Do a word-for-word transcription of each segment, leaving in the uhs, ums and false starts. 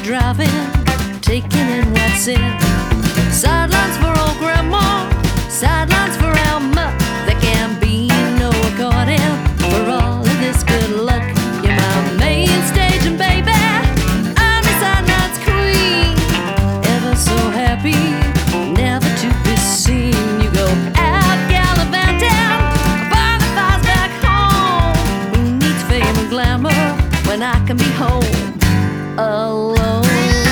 driving, taking in what's in. Sidelines for old grandma, sidelines for Alma. There can be no according for all of this good luck. You're my main stage and baby, I'm the sidelines queen. Ever so happy, never to be seen. You go out gallivanting, burn the fires back home. Who needs fame and glamour when I can be home alone?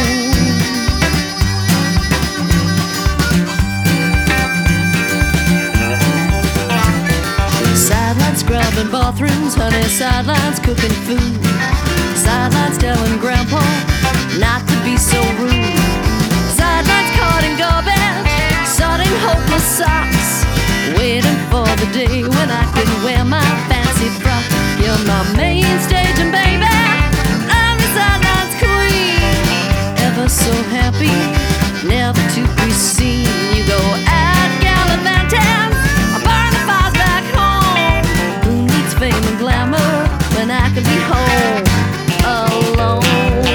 Sidelines scrubbing bathrooms, honey, sidelines cooking food. Sidelines telling grandpa not to be so rude. Sidelines carting garbage, sorting hopeless socks, waiting for the day when I can wear my fancy frock. You're my main stage and baby, I'm the sidelines queen. Ever so happy, never to be seen. You go out gallivanting, I burn the fires back home. Who needs fame and glamour when I can be home alone?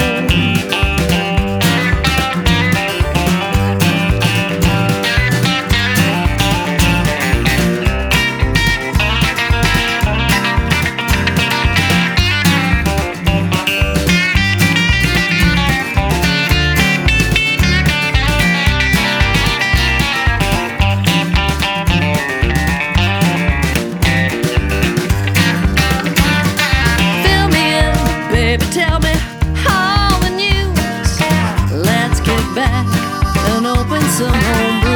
Tell me all the news. Let's get back and open some home.